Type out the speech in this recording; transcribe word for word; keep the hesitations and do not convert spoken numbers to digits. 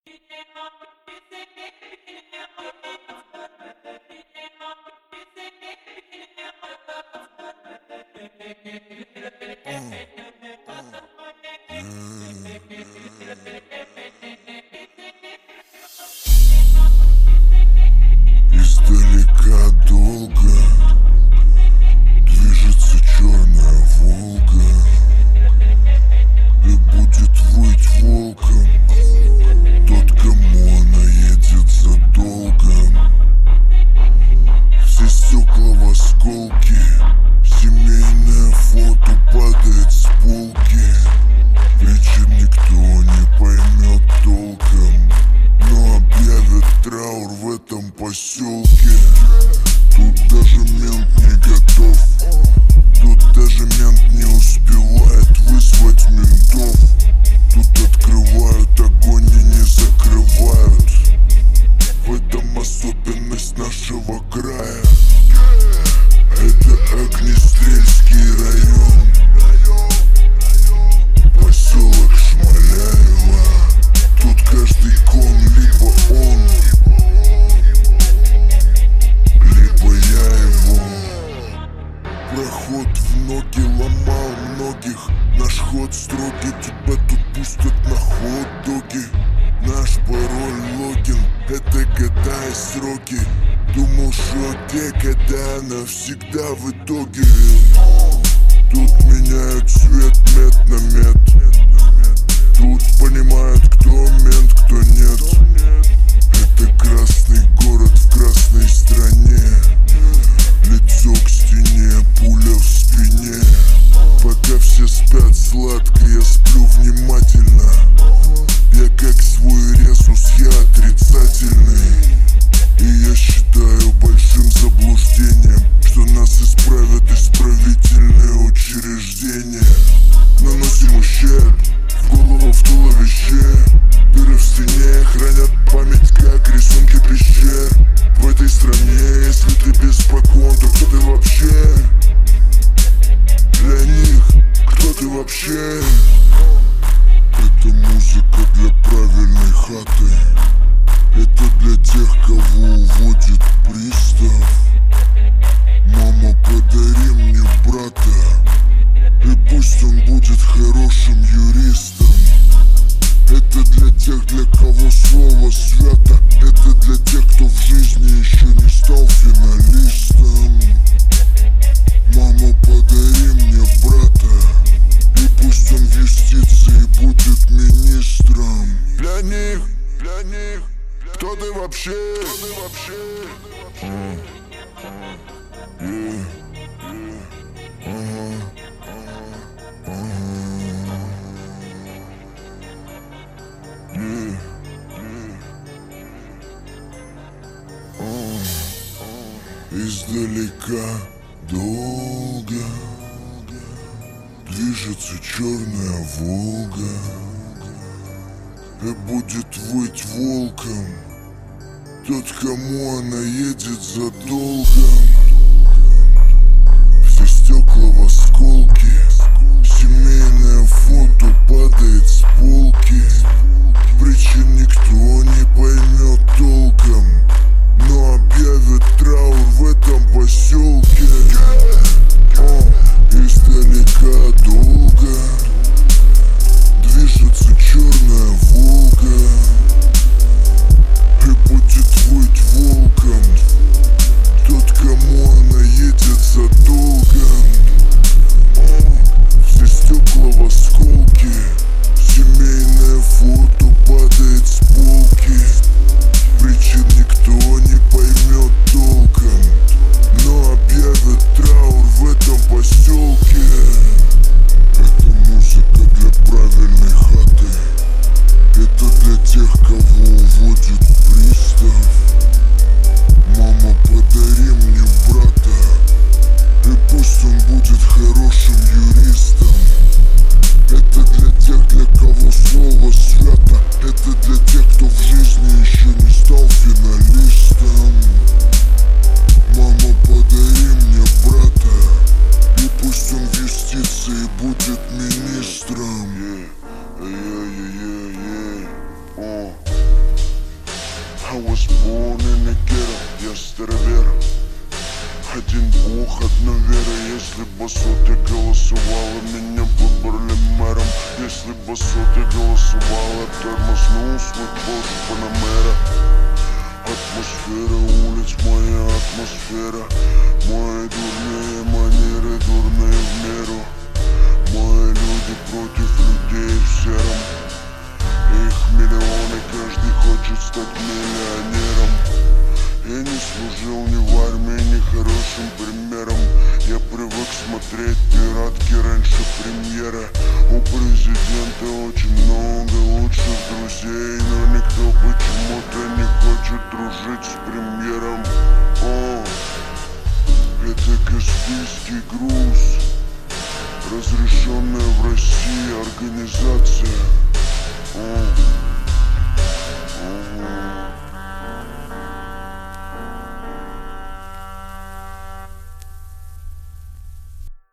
Издалека долго движется черная Волга, и будет выть волком тот, кому она едет за долгом. Все стекла в осколки, семейное фото падает с полки. Причин никто не поймет толком, но объявят траур в этом поселке. Тут даже мент не готов, тут даже мент не успевает вызвать ментов. Тут открывают огонь и не закрывают. В этом особенность нашего края. Это Огнестрельский район, поселок Шмаляева. Тут каждый кон либо он, либо я его. Проход в ноги ломал многих, наш ход строгий, тебя тут пустят на хот-доги. Наш пароль логин, это года и сроки. Думал, что те года навсегда в итоге. Тут меняют цвет мед на мед. Тут понимают, кто мент, кто нет. Это красный город в красной стране. Лицо к стене, пуля в спине. Пока все спят сладко, я сплю внимательно. Я как свой ресурс, я отрицательный. И я считаю большим заблуждением, что нас исправят исправительные учреждения. Наносим ущерб в голову, в туловище. Дыры в стене хранят память, как рисунки пещер. В этой стране, если ты без покон, то кто ты вообще? Для них, кто ты вообще? Это музыка для правильной хаты. Это для тех, кого уводит пристав. Мама, подари мне брата, и пусть он будет хорошим юристом. Это для тех, для кого слово свято. Это для тех, кто в жизни еще не стал финалистом. Мама, подари мне брата, и пусть он в юстиции будет министром. Для них, для них, кто ты вообще? Кто ты вообще? Uh, uh, yeah, yeah, uh-huh, uh-huh, yeah, yeah. Uh, uh. Издалека долго движется черная Волга, и будет выть волком тот, кому она едет за долгом. Все стекла в осколки, семейное фото падает с полки. Причин никто не поймет толком, но объявят траур в этом поселке. О, издалека долго движется черная Волга, и будет выть волком тот, кому она едет за долгом. Все стекла в осколки, семейное фото падает с I was born in a ghetto, я старовер. Один бог, одна вера. Если бы соты голосовала, меня выбрали мэром. Если бы соты голосовала, тормознул свой пост Панамера. Атмосфера улиц, моя атмосфера. Мои дурные манеры, дурные в меру. Мои люди против людей в сером. Их миллионы, каждый хочет стать миллионером. Я не служил ни в армии, ни хорошим примером. Я привык смотреть пиратки раньше премьера. У президента очень много лучших друзей, но никто почему-то не хочет дружить с премьером. О, это Каспийский груз, разрешенная в России организация. О.